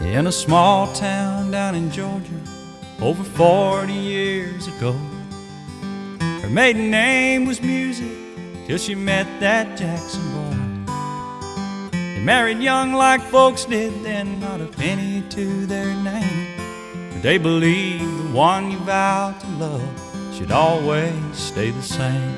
In a small town down in Georgia, over 40 years ago, her maiden name was Music till she met that Jackson boy. They married young like folks did then, not a penny to their name, but they believed the one you vowed to love should always stay the same.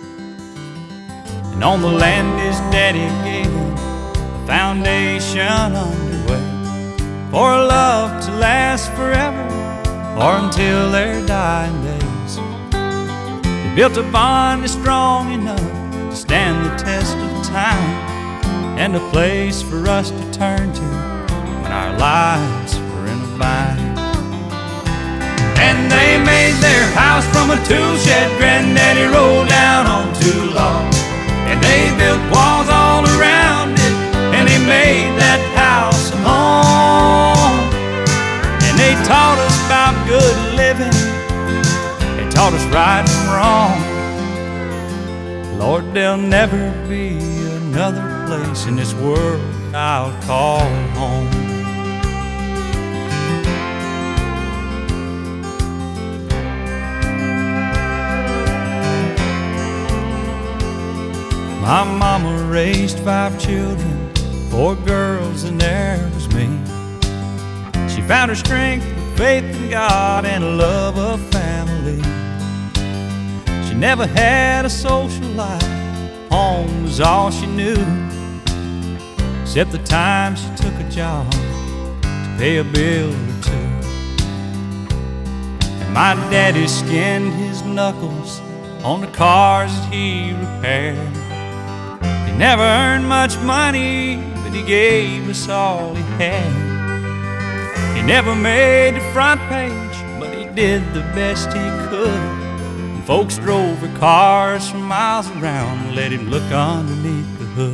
And on the land his daddy gave him a foundation underway for a love to last forever or until their dying days. They built a bond that's strong enough to stand the test of time, and a place for us to turn to when our lives were in a bind. And they made their house from a tool shed Granddaddy rolled down on two logs, and they built walls all around it, and they made that house a home. And they taught us about good living, they taught us right and wrong. Lord, there'll never be another place in this world I'll call home. My mama raised 5 children, 4 girls and there was me. She found her strength with faith in God and a love of family. She never had a social life, home was all she knew, except the time she took a job to pay a bill or two. And my daddy skinned his knuckles on the cars that he repaired. He never earned much money, but he gave us all he had. He never made the front page, but he did the best he could. And folks drove her cars for miles around and let him look underneath the hood.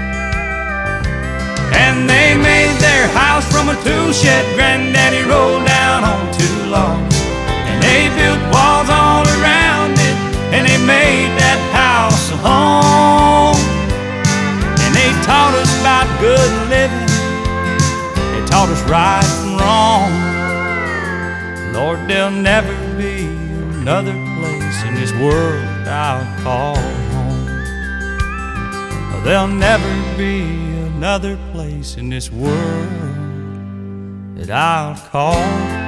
And they made their house from a tool shed Granddaddy rolled down on 2 logs, and they built walls all around it, and they made that house a home. They taught us about good living, they taught us right and wrong. Lord, there'll never be another place in this world I'll call home. There'll never be another place in this world that I'll call home.